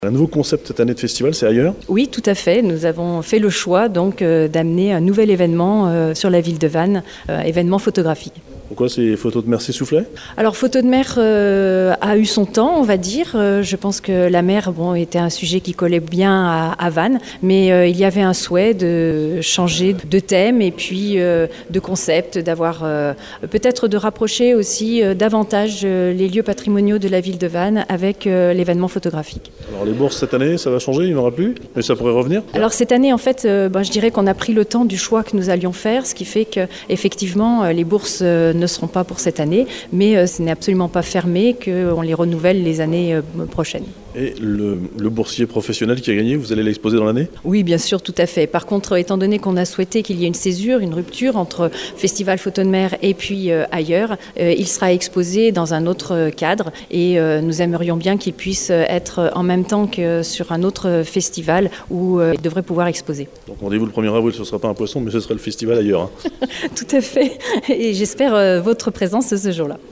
Un nouveau concept cette année de festival, c'est ailleurs. Oui, tout à fait. Nous avons fait le choix donc d'amener un nouvel événement sur la ville de Vannes, événement photographique. Pourquoi ces photos de mer s'essoufflaient ? Alors, Photo de mer a eu son temps, on va dire. Je pense que la mer était un sujet qui collait bien à Vannes, mais il y avait un souhait de changer de thème et puis de concept, d'avoir peut-être de rapprocher aussi davantage les lieux patrimoniaux de la ville de Vannes avec l'événement photographique. Alors les bourses cette année, ça va changer, il n'y en aura plus, mais ça pourrait revenir ? Alors cette année, en fait, je dirais qu'on a pris le temps du choix que nous allions faire, ce qui fait qu'effectivement, les bourses ne seront pas pour cette année, mais ce n'est absolument pas fermé qu'on les renouvelle les années prochaines. Et le boursier professionnel qui a gagné, vous allez l'exposer dans l'année ? Oui, bien sûr, tout à fait. Par contre, étant donné qu'on a souhaité qu'il y ait une césure, une rupture entre Festival Photo de mer et puis ailleurs, il sera exposé dans un autre cadre et nous aimerions bien qu'il puisse être en même temps que sur un autre festival où il devrait pouvoir exposer. Donc rendez-vous le 1er avril, ce ne sera pas un poisson, mais ce sera le festival ailleurs. Tout à fait. Et j'espère votre présence ce jour-là.